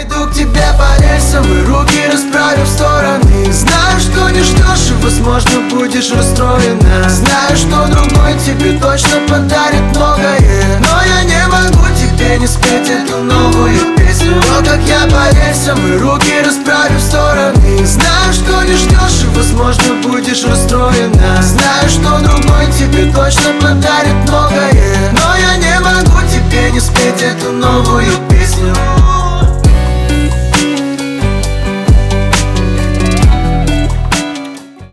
иду к тебе по рельсам и руки расправив в стороны. Знаю, что не ждешь и, возможно, будешь расстроена. Знаю, что другой тебе точно подарит многое, но я не могу тебе не спеть эту новую песню. Но как я по рельсам и руки расправив в стороны. Знаю, что не ждешь и, возможно, будешь расстроена. Знаю, что другой тебе точно подарит многое, но я не могу тебе не спеть эту новую песню.